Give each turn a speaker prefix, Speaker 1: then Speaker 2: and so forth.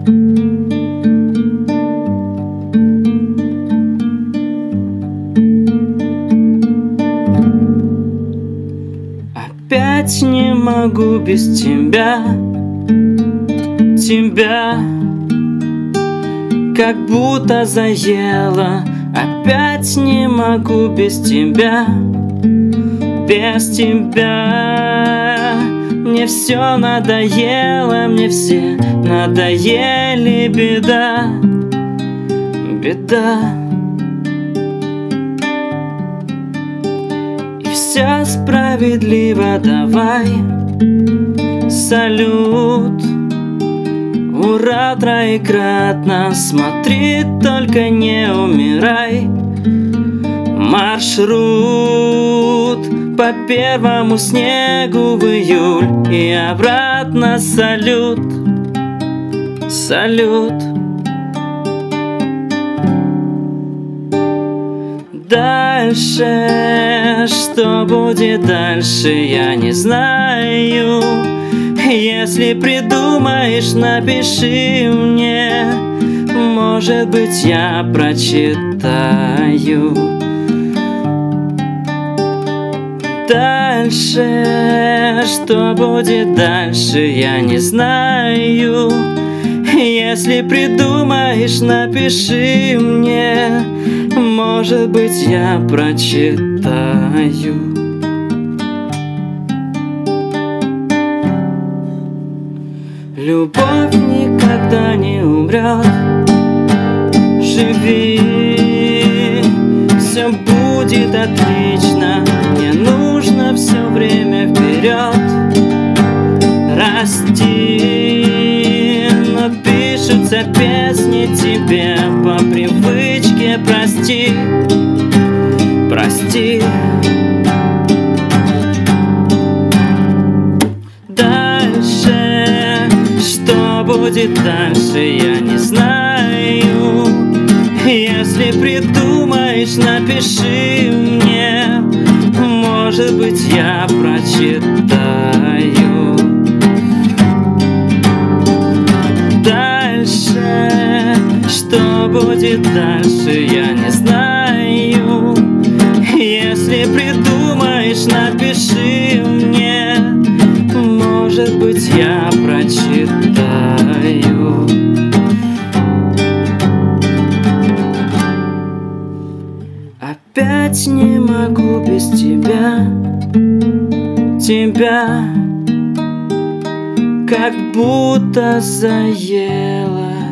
Speaker 1: Опять не могу без тебя, тебя как будто заело. Опять не могу без тебя, без тебя. Мне все надоело, мне все надоели, беда, беда. И все справедливо, давай салют, ура троекратно, смотри, только не умирай. Маршрут по первому снегу в июль и обратно, салют, салют. Дальше, что будет дальше, я не знаю. Если придумаешь, напиши мне, может быть, я прочитаю. Дальше, что будет дальше, я не знаю. Если придумаешь, напиши мне, может быть, я прочитаю. Любовь никогда не умрет. Живи, все будет отлично. Мне нужно все время вперед расти. Но пишутся песни тебе по привычке. Прости, прости. Что будет дальше, я не знаю. Если придумаешь, напиши мне, может быть, я прочитаю. Дальше, что будет дальше, я не знаю. Если придумаешь, напиши мне, может быть, я прочитаю. Опять не могу без тебя, тебя как будто заело.